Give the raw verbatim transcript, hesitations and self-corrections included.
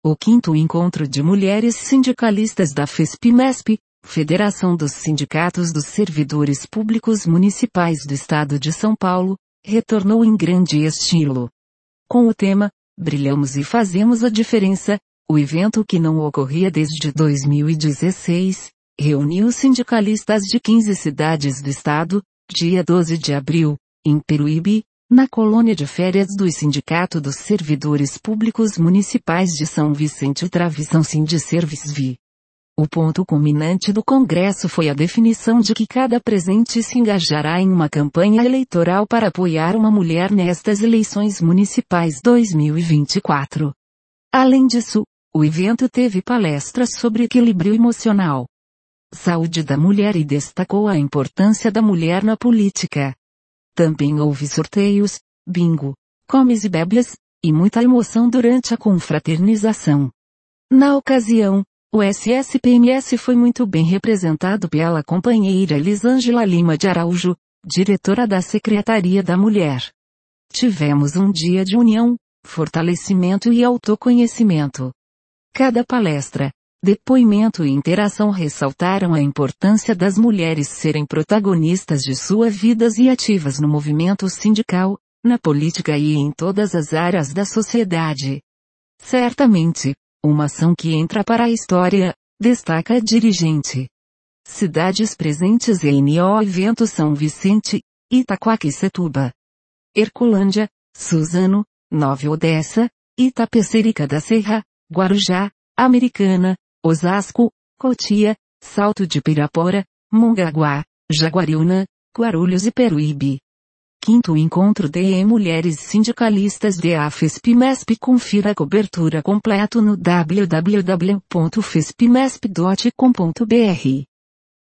O quinto encontro de mulheres sindicalistas da FESP-MESP, Federação dos Sindicatos dos Servidores Públicos Municipais do Estado de São Paulo, retornou em grande estilo. Com o tema, Brilhamos e Fazemos a Diferença, o evento que não ocorria desde dois mil e dezesseis, reuniu sindicalistas de quinze cidades do estado, dia doze de abril, em Peruíbe, na colônia de férias do Sindicato dos Servidores Públicos Municipais de São Vicente Travissão Sindiservice-V. O ponto culminante do congresso foi a definição de que cada presente se engajará em uma campanha eleitoral para apoiar uma mulher nestas eleições municipais dois mil e vinte e quatro. Além disso, o evento teve palestras sobre equilíbrio emocional, saúde da mulher e destacou a importância da mulher na política. Também houve sorteios, bingo, comes e bebes, e muita emoção durante a confraternização. Na ocasião, o S S P M S foi muito bem representado pela companheira Elisângela Lima de Araújo, diretora da Secretaria da Mulher. Tivemos um dia de união, fortalecimento e autoconhecimento. Cada palestra, depoimento e interação ressaltaram a importância das mulheres serem protagonistas de suas vidas e ativas no movimento sindical, na política e em todas as áreas da sociedade. Certamente, uma ação que entra para a história, destaca a dirigente. Cidades presentes em o evento São Vicente, Itaquaquecetuba, Herculândia, Suzano, Nova Odessa, Itapecerica da Serra, Guarujá, Americana, Osasco, Cotia, Salto de Pirapora, Mongaguá, Jaguariúna, Guarulhos e Peruíbe. Quinto encontro de mulheres sindicalistas da FESP-MESP. Confira a cobertura completa no w w w ponto fesp mesp ponto com ponto b r.